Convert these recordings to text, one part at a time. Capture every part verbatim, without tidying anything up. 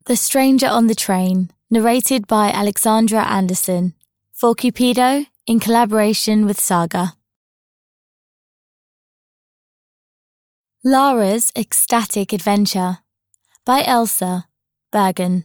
The Stranger on the Train, narrated by Alexandra Anderson, for Cupido in collaboration with Saga. Lara's Ecstatic Adventure by Elsa Bergen.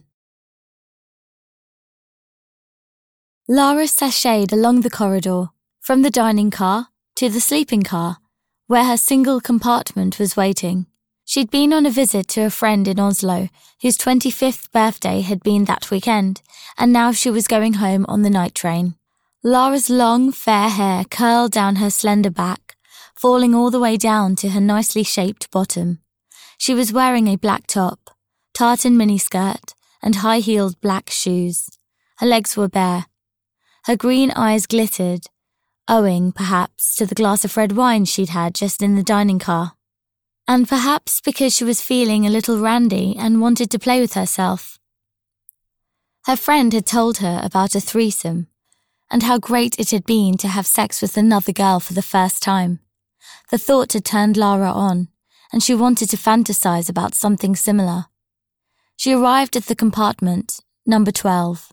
Lara sashayed along the corridor, from the dining car to the sleeping car, where her single compartment was waiting. She'd been on a visit to a friend in Oslo, whose twenty-fifth birthday had been that weekend, and now she was going home on the night train. Lara's long, fair hair curled down her slender back, falling all the way down to her nicely shaped bottom. She was wearing a black top, tartan miniskirt, and high-heeled black shoes. Her legs were bare. Her green eyes glittered, owing, perhaps, to the glass of red wine she'd had just in the dining car. And perhaps because she was feeling a little randy and wanted to play with herself. Her friend had told her about a threesome, and how great it had been to have sex with another girl for the first time. The thought had turned Lara on, and she wanted to fantasize about something similar. She arrived at the compartment, number twelve.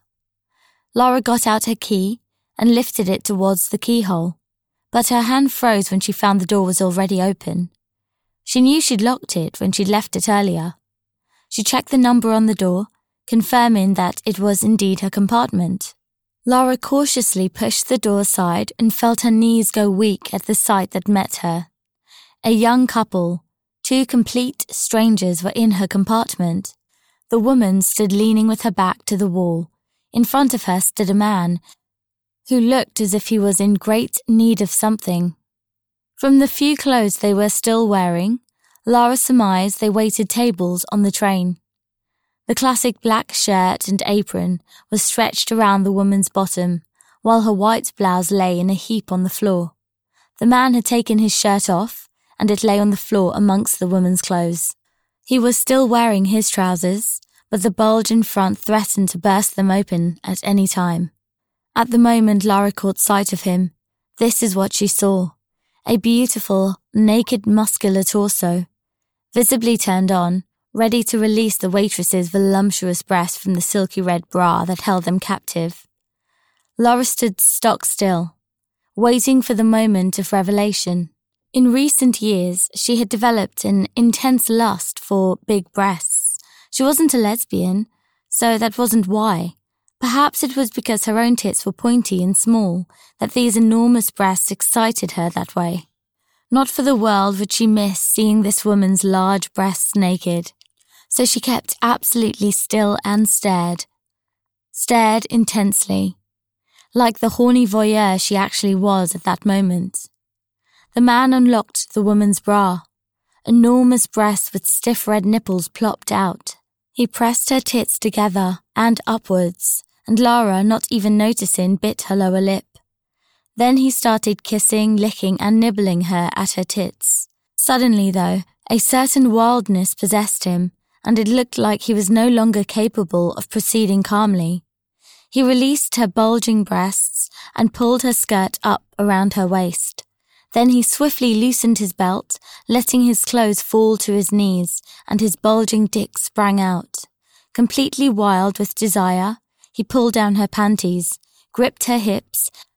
Lara got out her key and lifted it towards the keyhole, but her hand froze when she found the door was already open. She knew she'd locked it when she'd left it earlier. She checked the number on the door, confirming that it was indeed her compartment. Lara cautiously pushed the door aside and felt her knees go weak at the sight that met her. A young couple, two complete strangers, were in her compartment. The woman stood leaning with her back to the wall. In front of her stood a man, who looked as if he was in great need of something. From the few clothes they were still wearing, Lara surmised they waited tables on the train. The classic black shirt and apron was stretched around the woman's bottom, while her white blouse lay in a heap on the floor. The man had taken his shirt off, and it lay on the floor amongst the woman's clothes. He was still wearing his trousers, but the bulge in front threatened to burst them open at any time. At the moment Lara caught sight of him, this is what she saw. A beautiful, naked, muscular torso, visibly turned on, ready to release the waitress's voluptuous breast from the silky red bra that held them captive. Lara stood stock still, waiting for the moment of revelation. In recent years, she had developed an intense lust for big breasts. She wasn't a lesbian, so that wasn't why. Perhaps it was because her own tits were pointy and small that these enormous breasts excited her that way. Not for the world would she miss seeing this woman's large breasts naked, so she kept absolutely still and stared. Stared intensely, like the horny voyeur she actually was at that moment. The man unlocked the woman's bra. Enormous breasts with stiff red nipples plopped out. He pressed her tits together and upwards, and Lara, not even noticing, bit her lower lip. Then he started kissing, licking and nibbling her at her tits. Suddenly, though, a certain wildness possessed him, and it looked like he was no longer capable of proceeding calmly. He released her bulging breasts and pulled her skirt up around her waist. Then he swiftly loosened his belt, letting his clothes fall to his knees, and his bulging dick sprang out. Completely wild with desire, he pulled down her panties, gripped her hips,